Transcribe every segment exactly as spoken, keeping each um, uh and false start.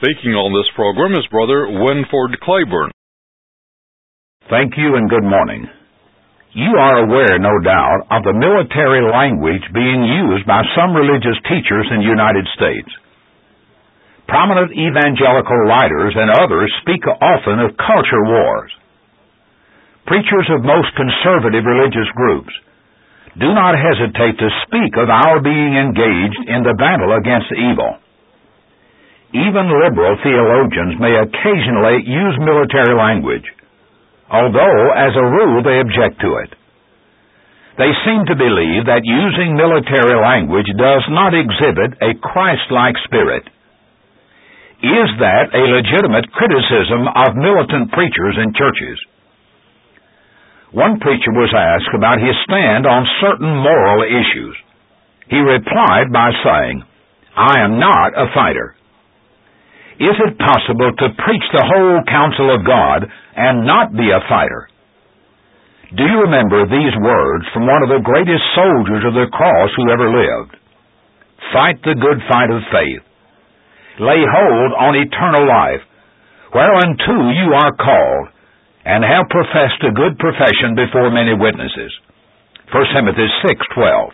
Speaking on this program is Brother Winford Claiborne. Thank you and good morning. You are aware, no doubt, of the military language being used by some religious teachers in the United States. Prominent evangelical writers and others speak often of culture wars. Preachers of most conservative religious groups do not hesitate to speak of our being engaged in the battle against evil. Even liberal theologians may occasionally use military language, although, as a rule, they object to it. They seem to believe that using military language does not exhibit a Christ-like spirit. Is that a legitimate criticism of militant preachers in churches? One preacher was asked about his stand on certain moral issues. He replied by saying, "I am not a fighter." Is it possible to preach the whole counsel of God and not be a fighter? Do you remember these words from one of the greatest soldiers of the cross who ever lived? Fight the good fight of faith. Lay hold on eternal life, whereunto you are called, and have professed a good profession before many witnesses. First Timothy six twelve.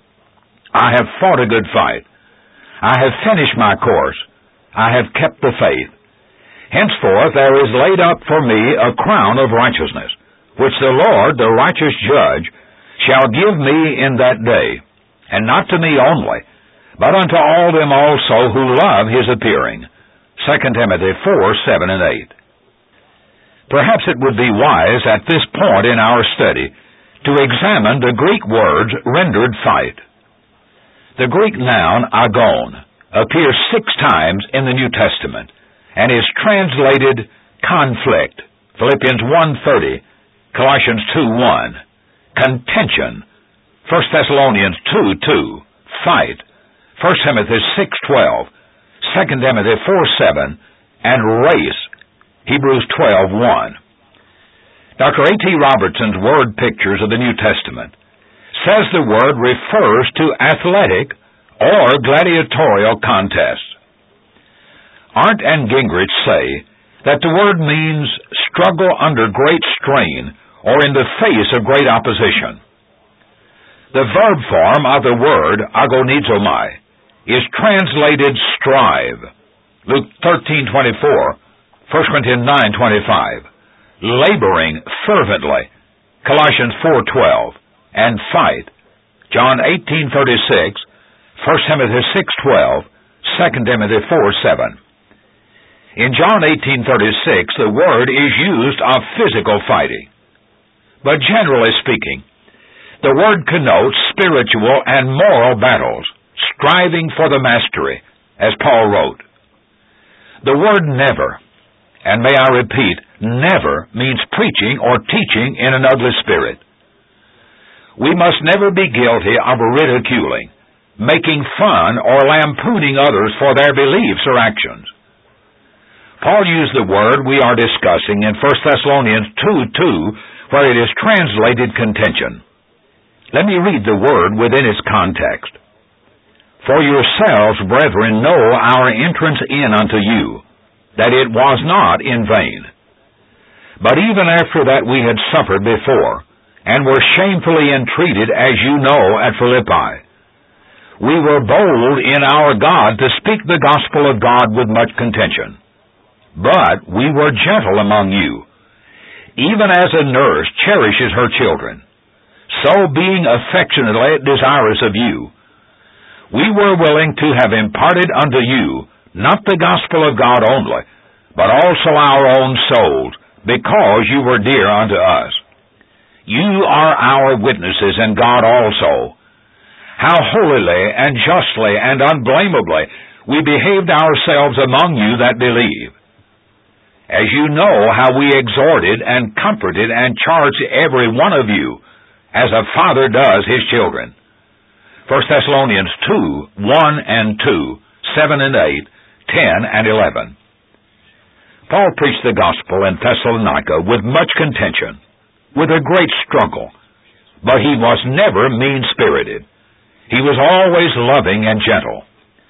I have fought a good fight. I have finished my course. I have kept the faith. Henceforth there is laid up for me a crown of righteousness, which the Lord, the righteous judge, shall give me in that day, and not to me only, but unto all them also who love his appearing. Second Timothy four seven and eight. Perhaps it would be wise at this point in our study to examine the Greek words rendered fight. The Greek noun agon appears six times in the New Testament and is translated conflict, Philippians one thirty, Colossians two one, contention, First Thessalonians two two, fight, First Timothy six twelve, Second Timothy four seven, and race, Hebrews twelve one. Doctor A T Robertson's word pictures of the New Testament says the word refers to athletic or gladiatorial contests. Arndt and Gingrich say that the word means struggle under great strain or in the face of great opposition. The verb form of the word agonizomai is translated strive, Luke thirteen twenty-four, First Corinthians nine twenty-five, laboring fervently, Colossians four twelve, and fight, John eighteen thirty-six, First Timothy six twelve, Second Timothy four seven. In John eighteen thirty-six, the word is used of physical fighting. But generally speaking, the word connotes spiritual and moral battles, striving for the mastery, as Paul wrote. The word never, and may I repeat, never means preaching or teaching in an ugly spirit. We must never be guilty of ridiculing, making fun or lampooning others for their beliefs or actions. Paul used the word we are discussing in First Thessalonians two two, where it is translated contention. Let me read the word within its context. For yourselves, brethren, know our entrance in unto you, that it was not in vain. But even after that we had suffered before, and were shamefully entreated, as you know, at Philippi, we were bold in our God to speak the gospel of God with much contention. But we were gentle among you, even as a nurse cherishes her children. So being affectionately desirous of you, we were willing to have imparted unto you not the gospel of God only, but also our own souls, because you were dear unto us. You are our witnesses, and God also, how holily and justly and unblameably we behaved ourselves among you that believe. As you know how we exhorted and comforted and charged every one of you, as a father does his children. First Thessalonians two, one and two, seven and eight, ten and eleven. Paul preached the gospel in Thessalonica with much contention, with a great struggle, but he was never mean-spirited. He was always loving and gentle.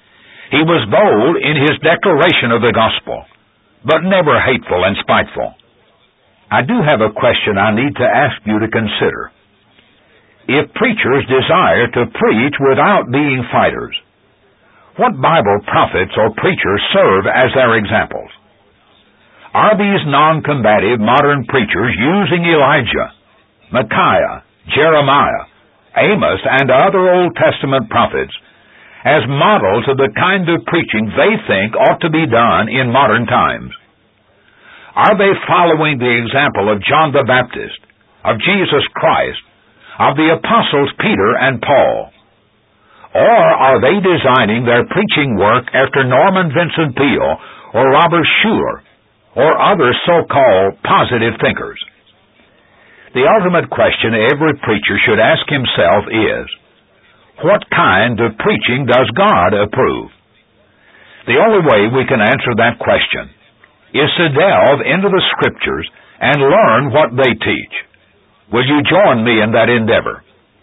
He was bold in his declaration of the gospel, but never hateful and spiteful. I do have a question I need to ask you to consider. If preachers desire to preach without being fighters, what Bible prophets or preachers serve as their examples? Are these non-combative modern preachers using Elijah, Micaiah, Jeremiah, Amos, and other Old Testament prophets as models of the kind of preaching they think ought to be done in modern times? Are they following the example of John the Baptist, of Jesus Christ, of the apostles Peter and Paul? Or are they designing their preaching work after Norman Vincent Peale or Robert Schuller or other so-called positive thinkers? The ultimate question every preacher should ask himself is, what kind of preaching does God approve? The only way we can answer that question is to delve into the Scriptures and learn what they teach. Will you join me in that endeavor?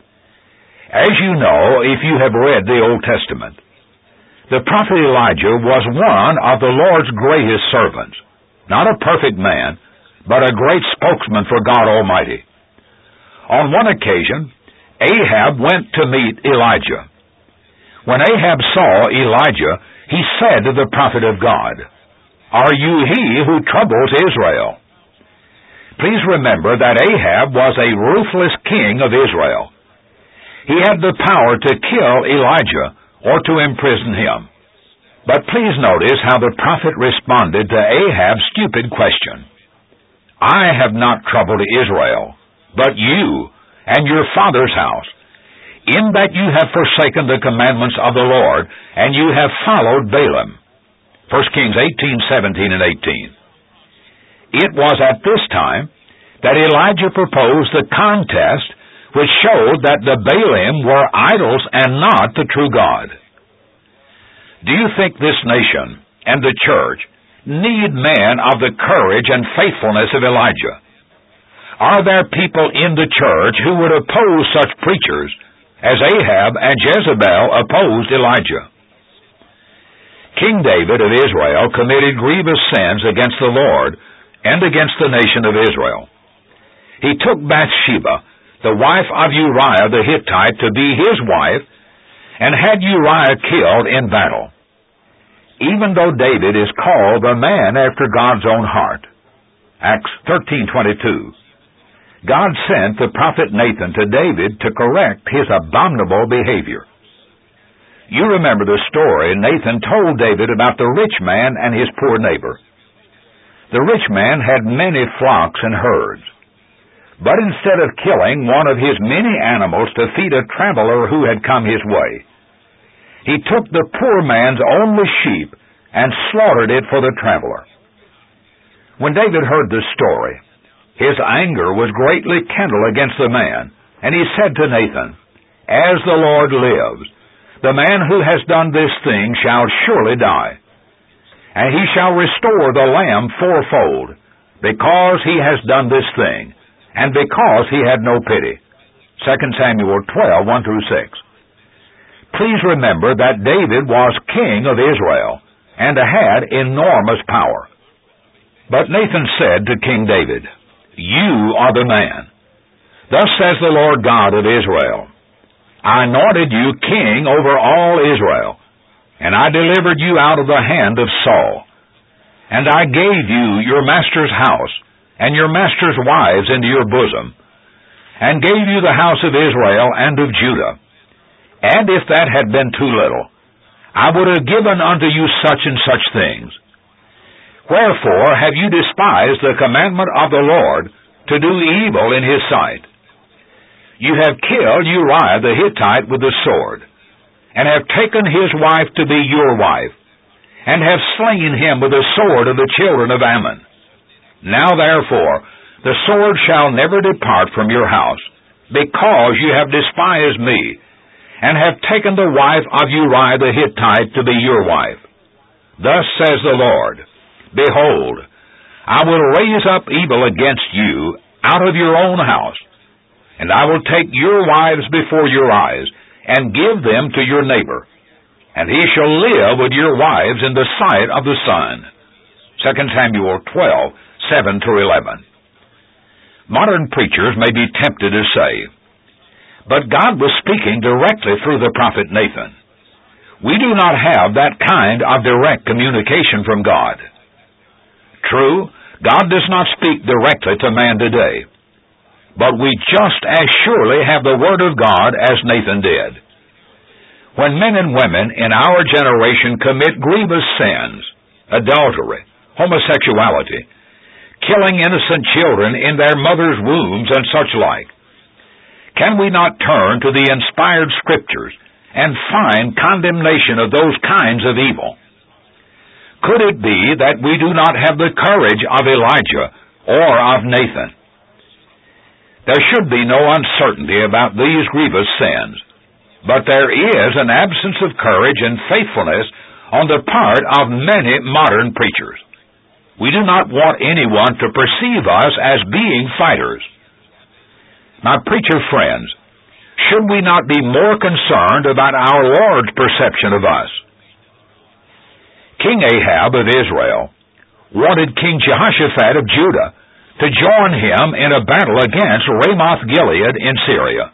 As you know, if you have read the Old Testament, the prophet Elijah was one of the Lord's greatest servants, not a perfect man, but a great spokesman for God Almighty. On one occasion, Ahab went to meet Elijah. When Ahab saw Elijah, he said to the prophet of God, "Are you he who troubles Israel?" Please remember that Ahab was a ruthless king of Israel. He had the power to kill Elijah or to imprison him. But please notice how the prophet responded to Ahab's stupid question. "I have not troubled Israel, but you and your father's house, in that you have forsaken the commandments of the Lord, and you have followed Balaam." First Kings eighteen, seventeen, and eighteen. It was at this time that Elijah proposed the contest which showed that the Balaam were idols and not the true God. Do you think this nation and the church need men of the courage and faithfulness of Elijah? Are there people in the church who would oppose such preachers as Ahab and Jezebel opposed Elijah? King David of Israel committed grievous sins against the Lord and against the nation of Israel. He took Bathsheba, the wife of Uriah the Hittite, to be his wife, and had Uriah killed in battle. Even though David is called the man after God's own heart, Acts thirteen twenty-two, God sent the prophet Nathan to David to correct his abominable behavior. You remember the story Nathan told David about the rich man and his poor neighbor. The rich man had many flocks and herds, but instead of killing one of his many animals to feed a traveler who had come his way, he took the poor man's only sheep and slaughtered it for the traveler. When David heard this story, his anger was greatly kindled against the man, and he said to Nathan, "As the Lord lives, the man who has done this thing shall surely die, and he shall restore the lamb fourfold, because he has done this thing, and because he had no pity." Second Samuel twelve, one through six. Please remember that David was king of Israel, and had enormous power. But Nathan said to King David, "You are the man. Thus says the Lord God of Israel, I anointed you king over all Israel, and I delivered you out of the hand of Saul. And I gave you your master's house, and your master's wives into your bosom, and gave you the house of Israel and of Judah. And if that had been too little, I would have given unto you such and such things. Wherefore have you despised the commandment of the Lord to do evil in his sight? You have killed Uriah the Hittite with the sword, and have taken his wife to be your wife, and have slain him with the sword of the children of Ammon. Now therefore the sword shall never depart from your house, because you have despised me, and have taken the wife of Uriah the Hittite to be your wife. Thus says the Lord, Behold, I will raise up evil against you out of your own house, and I will take your wives before your eyes, and give them to your neighbor, and he shall live with your wives in the sight of the sun. Second Samuel twelve, seven through eleven. Modern preachers may be tempted to say, but God was speaking directly through the prophet Nathan. We do not have that kind of direct communication from God. True, God does not speak directly to man today, but we just as surely have the Word of God as Nathan did. When men and women in our generation commit grievous sins, adultery, homosexuality, killing innocent children in their mothers' wombs, and such like, can we not turn to the inspired Scriptures and find condemnation of those kinds of evil? Could it be that we do not have the courage of Elijah or of Nathan? There should be no uncertainty about these grievous sins, but there is an absence of courage and faithfulness on the part of many modern preachers. We do not want anyone to perceive us as being fighters. My preacher friends, should we not be more concerned about our Lord's perception of us? King Ahab of Israel wanted King Jehoshaphat of Judah to join him in a battle against Ramoth-Gilead in Syria.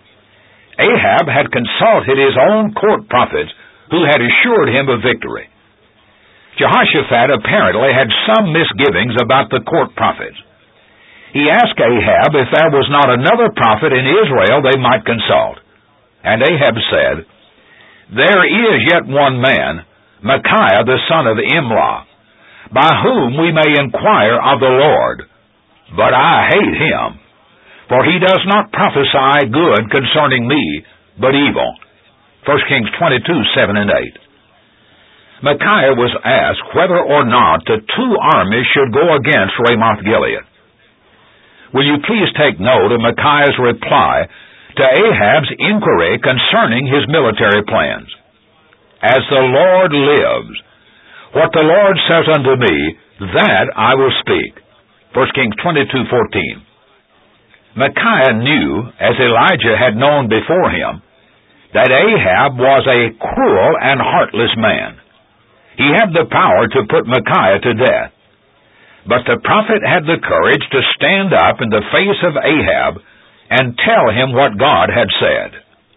Ahab had consulted his own court prophets who had assured him of victory. Jehoshaphat apparently had some misgivings about the court prophets. He asked Ahab if there was not another prophet in Israel they might consult. And Ahab said, "There is yet one man, Micaiah the son of Imlah, by whom we may inquire of the Lord. But I hate him, for he does not prophesy good concerning me, but evil." First Kings twenty-two, seven and eight. Micaiah was asked whether or not the two armies should go against Ramoth-Gilead. Will you please take note of Micaiah's reply to Ahab's inquiry concerning his military plans? "As the Lord lives, what the Lord says unto me, that I will speak." First Kings twenty-two, fourteen. Micaiah knew, as Elijah had known before him, that Ahab was a cruel and heartless man. He had the power to put Micaiah to death. But the prophet had the courage to stand up in the face of Ahab and tell him what God had said.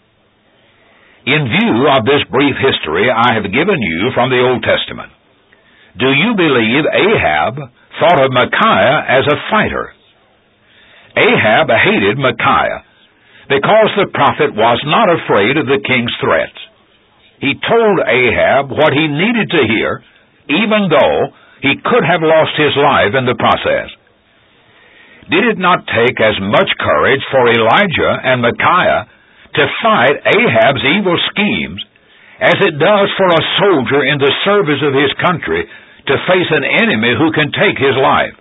In view of this brief history I have given you from the Old Testament, do you believe Ahab thought of Micaiah as a fighter? Ahab hated Micaiah because the prophet was not afraid of the king's threats. He told Ahab what he needed to hear, even though he could have lost his life in the process. Did it not take as much courage for Elijah and Micaiah to fight Ahab's evil schemes as it does for a soldier in the service of his country to face an enemy who can take his life?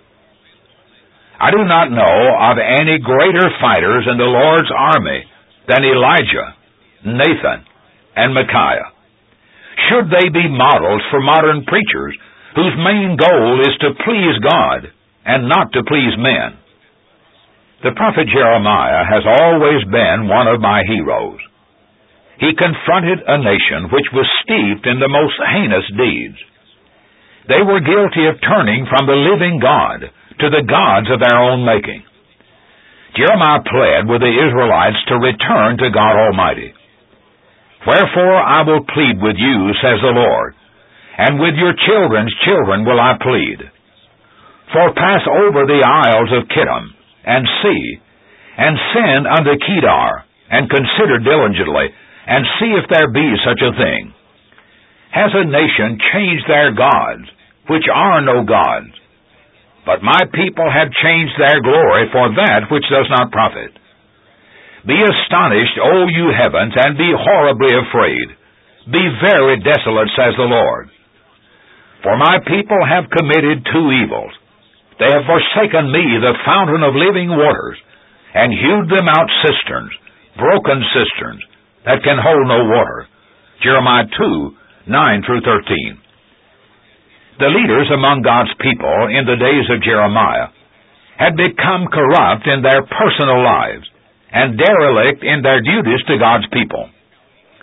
I do not know of any greater fighters in the Lord's army than Elijah, Nathan, and Micaiah. Should they be models for modern preachers whose main goal is to please God and not to please men? The prophet Jeremiah has always been one of my heroes. He confronted a nation which was steeped in the most heinous deeds. They were guilty of turning from the living God to the gods of their own making. Jeremiah pled with the Israelites to return to God Almighty. "Wherefore I will plead with you, says the Lord, and with your children's children will I plead. For pass over the isles of Kittim, and see, and send unto Kedar, and consider diligently, and see if there be such a thing. Has a nation changed their gods, which are no gods? But my people have changed their glory for that which does not profit. Be astonished, O you heavens, and be horribly afraid. Be very desolate, says the Lord. For my people have committed two evils. They have forsaken me, the fountain of living waters, and hewed them out cisterns, broken cisterns, that can hold no water." Jeremiah two, nine through thirteen. The leaders among God's people in the days of Jeremiah had become corrupt in their personal lives and derelict in their duties to God's people.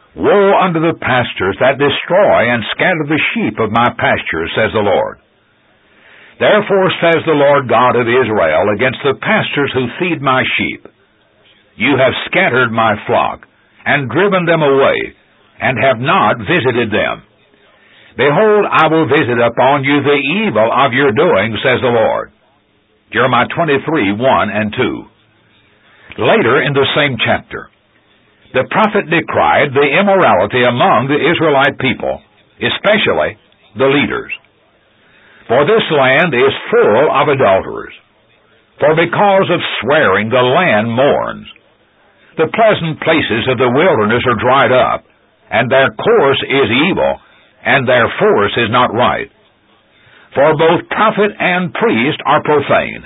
Woe unto the pastors that destroy and scatter the sheep of my pastures, says the Lord. Therefore says the Lord God of Israel against the pastors who feed my sheep, You have scattered my flock, and driven them away, and have not visited them. Behold, I will visit upon you the evil of your doing, says the Lord. Jeremiah twenty-three, one and two. Later in the same chapter, the prophet decried the immorality among the Israelite people, especially the leaders. For this land is full of adulterers. For because of swearing the land mourns. The pleasant places of the wilderness are dried up, and their course is evil, and their force is not right. For both prophet and priest are profane.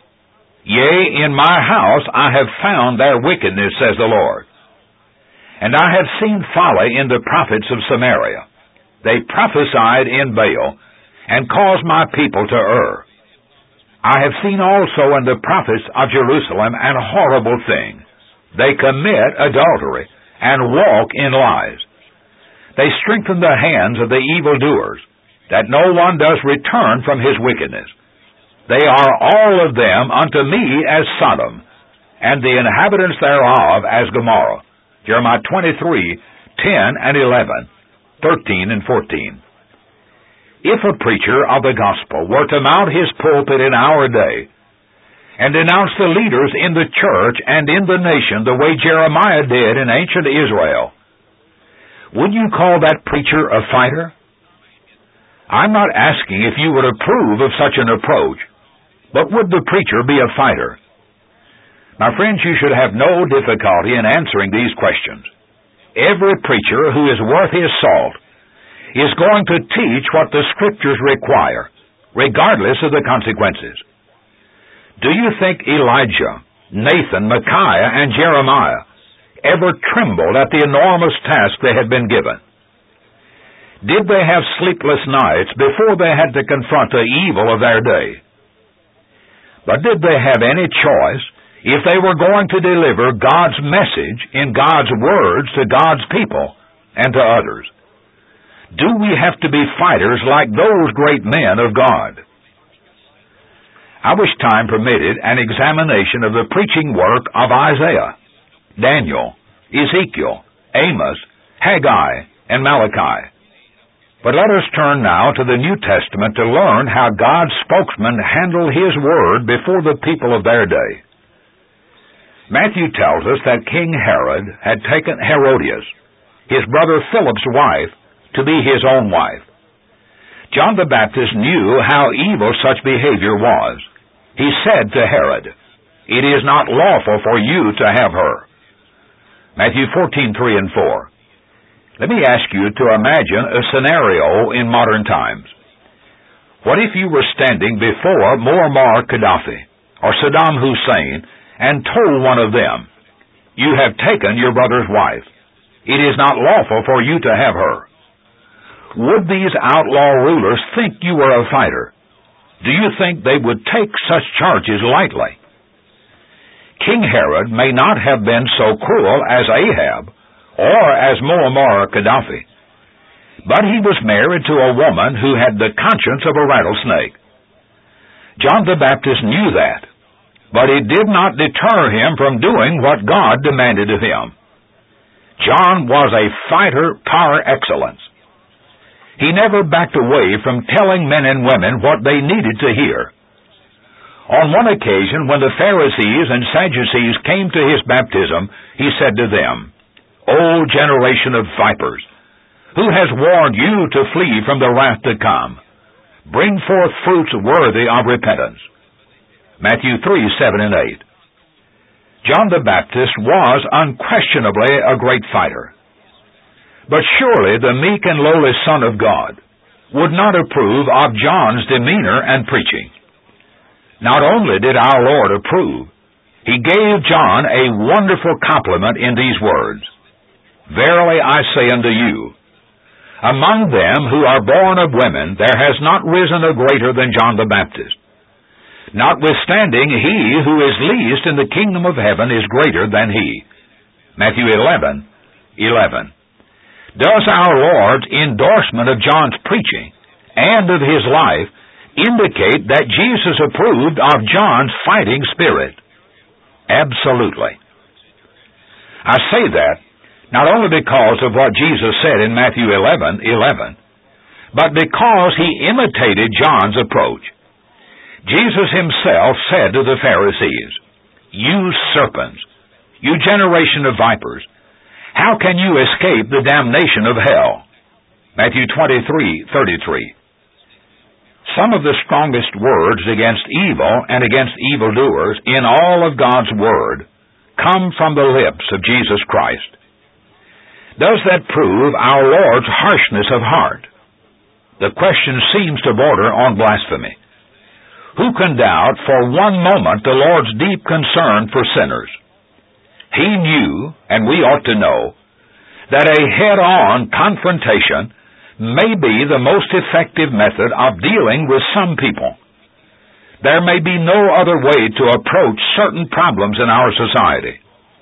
Yea, in my house I have found their wickedness, says the Lord. And I have seen folly in the prophets of Samaria. They prophesied in Baal, and caused my people to err. I have seen also in the prophets of Jerusalem an horrible thing. They commit adultery, and walk in lies. They strengthen the hands of the evildoers, that no one does return from his wickedness. They are all of them unto me as Sodom, and the inhabitants thereof as Gomorrah. Jeremiah twenty-three, ten and eleven, thirteen and fourteen. If a preacher of the gospel were to mount his pulpit in our day, and denounce the leaders in the church and in the nation the way Jeremiah did in ancient Israel, would you call that preacher a fighter? I'm not asking if you would approve of such an approach, but would the preacher be a fighter? My friends, you should have no difficulty in answering these questions. Every preacher who is worth his salt is going to teach what the Scriptures require, regardless of the consequences. Do you think Elijah, Nathan, Micaiah, and Jeremiah ever trembled at the enormous task they had been given? Did they have sleepless nights before they had to confront the evil of their day? But did they have any choice if they were going to deliver God's message in God's words to God's people and to others? Do we have to be fighters like those great men of God? I wish time permitted an examination of the preaching work of Isaiah, Daniel, Ezekiel, Amos, Haggai, and Malachi. But let us turn now to the New Testament to learn how God's spokesman handled His Word before the people of their day. Matthew tells us that King Herod had taken Herodias, his brother Philip's wife, to be his own wife. John the Baptist knew how evil such behavior was. He said to Herod, "It is not lawful for you to have her." Matthew fourteen, three and four. Let me ask you to imagine a scenario in modern times. What if you were standing before Muammar Gaddafi or Saddam Hussein and told one of them, "You have taken your brother's wife. It is not lawful for you to have her"? Would these outlaw rulers think you were a fighter? Do you think they would take such charges lightly? King Herod may not have been so cruel as Ahab or as Muammar Gaddafi, but he was married to a woman who had the conscience of a rattlesnake. John the Baptist knew that, but it did not deter him from doing what God demanded of him. John was a fighter par excellence. He never backed away from telling men and women what they needed to hear. On one occasion, when the Pharisees and Sadducees came to his baptism, he said to them, "O generation of vipers, who has warned you to flee from the wrath to come? Bring forth fruits worthy of repentance." Matthew three, seven and eight. John the Baptist was unquestionably a great fighter. But surely the meek and lowly Son of God would not approve of John's demeanor and preaching. Not only did our Lord approve, He gave John a wonderful compliment in these words, "Verily I say unto you, among them who are born of women there has not risen a greater than John the Baptist. Notwithstanding, he who is least in the kingdom of heaven is greater than he." Matthew eleven, eleven. Does our Lord's endorsement of John's preaching and of his life indicate that Jesus approved of John's fighting spirit? Absolutely. I say that not only because of what Jesus said in Matthew eleven eleven, but because he imitated John's approach. Jesus himself said to the Pharisees, "You serpents, you generation of vipers, how can you escape the damnation of hell?" Matthew twenty-three thirty-three. Some of the strongest words against evil and against evildoers in all of God's Word come from the lips of Jesus Christ. Does that prove our Lord's harshness of heart? The question seems to border on blasphemy. Who can doubt for one moment the Lord's deep concern for sinners? He knew, and we ought to know, that a head-on confrontation may be the most effective method of dealing with some people. There may be no other way to approach certain problems in our society.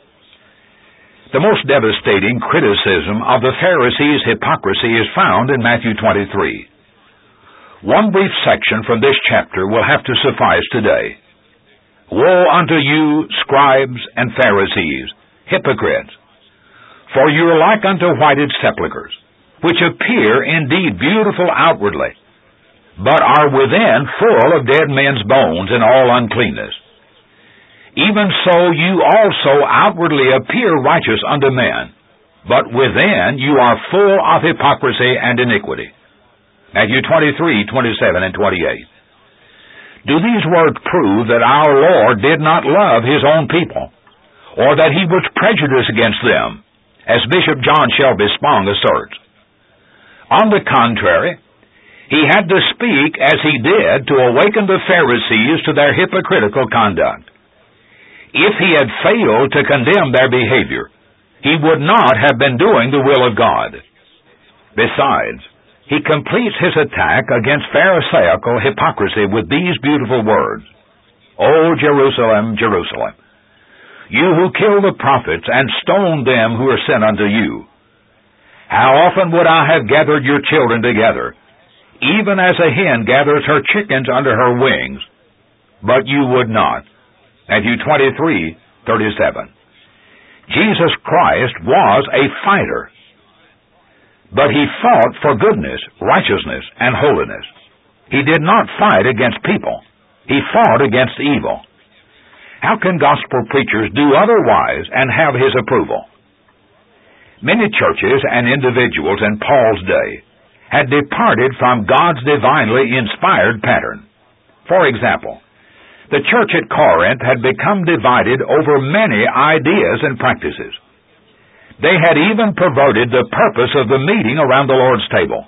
The most devastating criticism of the Pharisees' hypocrisy is found in Matthew twenty-three. One brief section from this chapter will have to suffice today. "Woe unto you, scribes and Pharisees, hypocrites! For you are like unto whited sepulchres, which appear indeed beautiful outwardly, but are within full of dead men's bones and all uncleanness. Even so you also outwardly appear righteous unto men, but within you are full of hypocrisy and iniquity." Matthew twenty-three twenty-seven and twenty-eight. Do these words prove that our Lord did not love his own people, or that he was prejudiced against them, as Bishop John Shelby Spong asserts? On the contrary, he had to speak as he did to awaken the Pharisees to their hypocritical conduct. If he had failed to condemn their behavior, he would not have been doing the will of God. Besides, he completes his attack against Pharisaical hypocrisy with these beautiful words, "O Jerusalem, Jerusalem, you who kill the prophets and stone them who are sent unto you, how often would I have gathered your children together, even as a hen gathers her chickens under her wings, but you would not." Matthew twenty-three thirty-seven. Jesus Christ was a fighter, but he fought for goodness, righteousness, and holiness. He did not fight against people. He fought against evil. How can gospel preachers do otherwise and have his approval? Many churches and individuals in Paul's day had departed from God's divinely inspired pattern. For example, the church at Corinth had become divided over many ideas and practices. They had even perverted the purpose of the meeting around the Lord's table.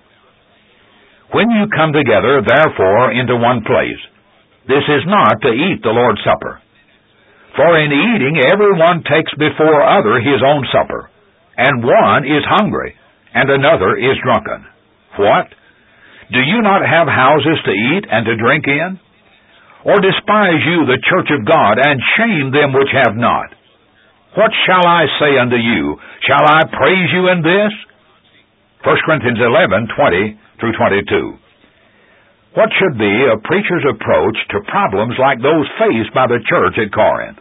"When you come together, therefore, into one place, this is not to eat the Lord's Supper. For in eating everyone takes before other his own supper, and one is hungry, and another is drunken. What? Do you not have houses to eat and to drink in? Or despise you the church of God, and shame them which have not? What shall I say unto you? Shall I praise you in this?" First Corinthians eleven twenty through twenty-two. What should be a preacher's approach to problems like those faced by the church at Corinth?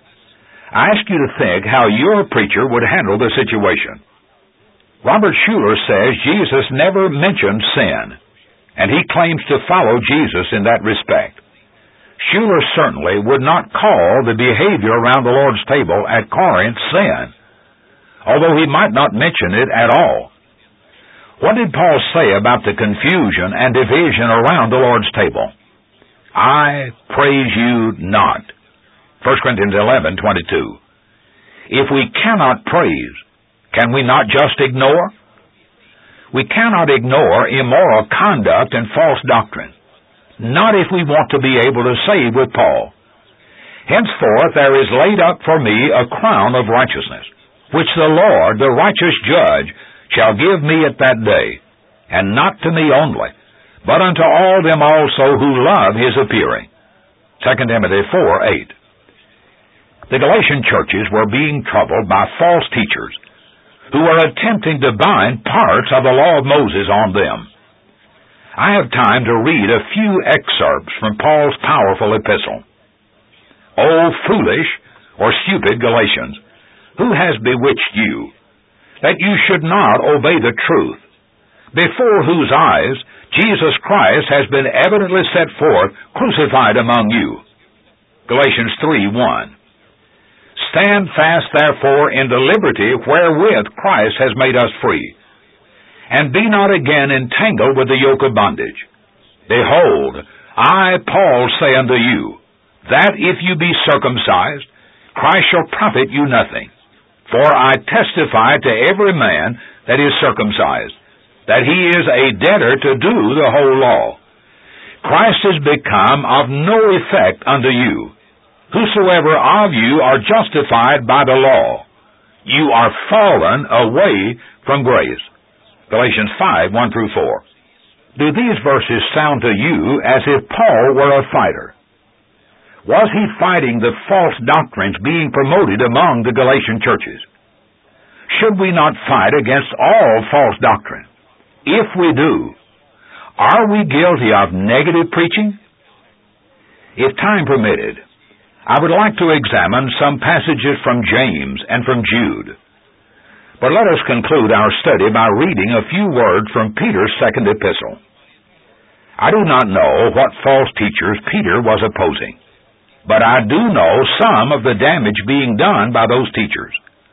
I ask you to think how your preacher would handle the situation. Robert Schuller says Jesus never mentioned sin, and he claims to follow Jesus in that respect. Schuller certainly would not call the behavior around the Lord's table at Corinth sin, although he might not mention it at all. What did Paul say about the confusion and division around the Lord's table? "I praise you not." First Corinthians eleven twenty-two. If we cannot praise, can we not just ignore? We cannot ignore immoral conduct and false doctrine. Not if we want to be able to say with Paul, "Henceforth there is laid up for me a crown of righteousness, which the Lord, the righteous judge, shall give me at that day, and not to me only, but unto all them also who love his appearing." Second Timothy four eight. The Galatian churches were being troubled by false teachers who are attempting to bind parts of the law of Moses on them. I have time to read a few excerpts from Paul's powerful epistle. O foolish or stupid Galatians, who has bewitched you, that you should not obey the truth, before whose eyes Jesus Christ has been evidently set forth, crucified among you? Galatians three one. Stand fast, therefore, in the liberty wherewith Christ has made us free, and be not again entangled with the yoke of bondage. Behold, I, Paul, say unto you, that if you be circumcised, Christ shall profit you nothing. For I testify to every man that is circumcised, that he is a debtor to do the whole law. Christ is become of no effect unto you. Whosoever of you are justified by the law, you are fallen away from grace. Galatians five, one through four. Do these verses sound to you as if Paul were a fighter? Was he fighting the false doctrines being promoted among the Galatian churches? Should we not fight against all false doctrine? If we do, are we guilty of negative preaching? If time permitted, I would like to examine some passages from James and from Jude. But let us conclude our study by reading a few words from Peter's second epistle. I do not know what false teachers Peter was opposing, but I do know some of the damage being done by those teachers.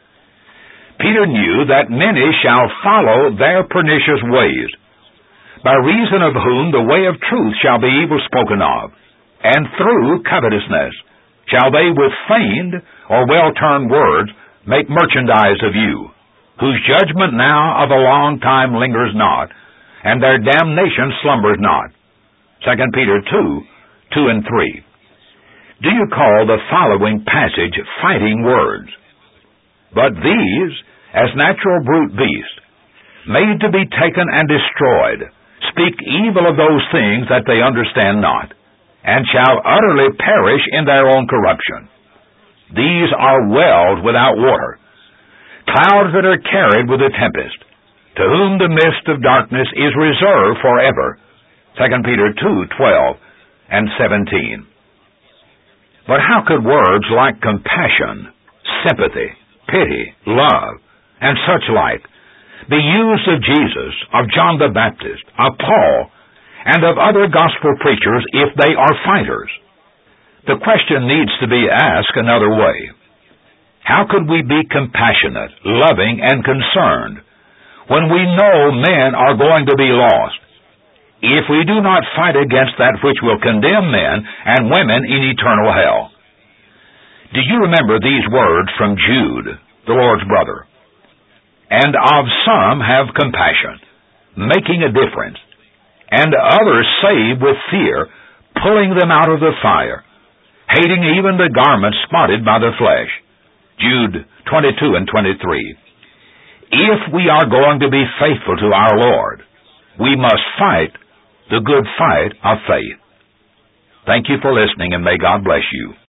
Peter knew that many shall follow their pernicious ways, by reason of whom the way of truth shall be evil spoken of, and through covetousness shall they with feigned or well-turned words make merchandise of you, whose judgment now of a long time lingers not, and their damnation slumbers not. Second Peter two, two and three. Do you call the following passage fighting words? But these, as natural brute beasts, made to be taken and destroyed, speak evil of those things that they understand not, and shall utterly perish in their own corruption. These are wells without water, clouds that are carried with a tempest, to whom the mist of darkness is reserved forever. Second Peter two, twelve and seventeen. But how could words like compassion, sympathy, pity, love, and such like be used of Jesus, of John the Baptist, of Paul, and of other gospel preachers if they are fighters? The question needs to be asked another way. How could we be compassionate, loving, and concerned when we know men are going to be lost, if we do not fight against that which will condemn men and women in eternal hell? Do you remember these words from Jude, the Lord's brother? And of some have compassion, making a difference, and others save with fear, pulling them out of the fire, hating even the garments spotted by the flesh. Jude twenty-two and twenty-three. If we are going to be faithful to our Lord, we must fight the good fight of faith. Thank you for listening, and may God bless you.